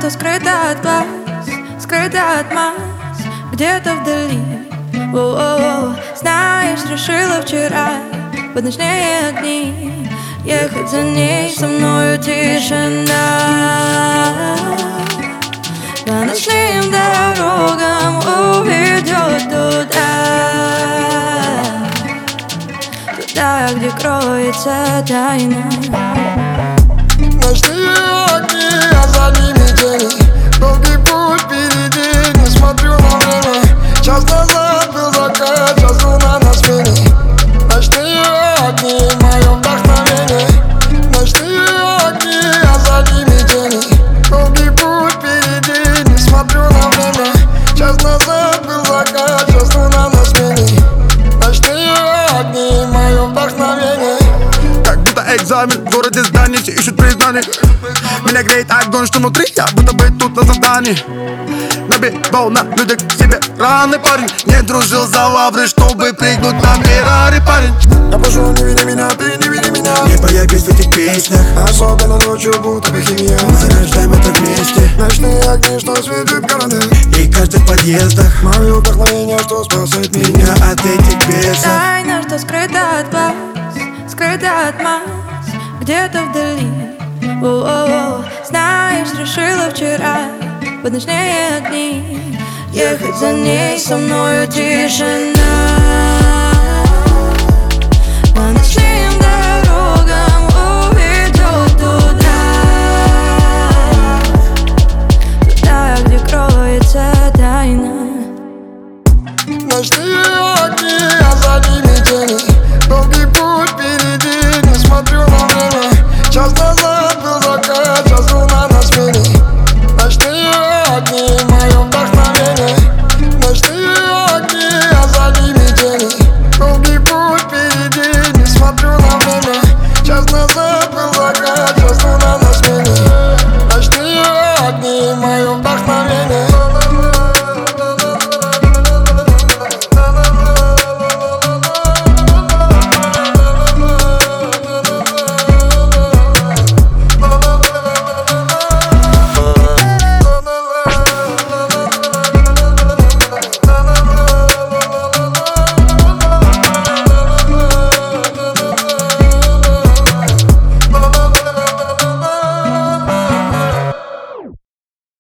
что скрыто от глаз, скрыто от масс, где-то вдали. О-о-о. Знаешь, решила вчера под ночные огни ехать за ней, со мною тишина. По ночным дорогам уведет туда, туда, где кроется тайна. Ночные огни, а за ними тени. Долгий путь впереди, не смотрю на время. Час назад был закат, час луна на смене. Ночные огни, мое вдохновение. Ночные огни, а за ними тени. Долгий путь впереди, не смотрю на время. Час назад был закат, час луна на смене. Ночные огни, мое вдохновение. Как будто экзамен, в городе зданий, все ищут признание. Меня греет огонь, что внутри, я будто бы тут на задании. Набивал на людях себе раны, парень. Не дружил за лавры, чтобы прыгнуть на Феррари, парень. Я прошу, не види меня, ты не види меня. Не появись в этих песнях, Особенно ночью, будто бы химия. мы рождаем это вместе. Ночные огни, что светят города. И каждый в подъездах Мое вдохновение, что спасает меня. меня от этих бесов. Тайна, что скрыто от глаз, скрыто от масс, где-то вдали. О-о-о. Знаешь, решила вчера под ночные огни ехать за ней, со мною тишина. По ночным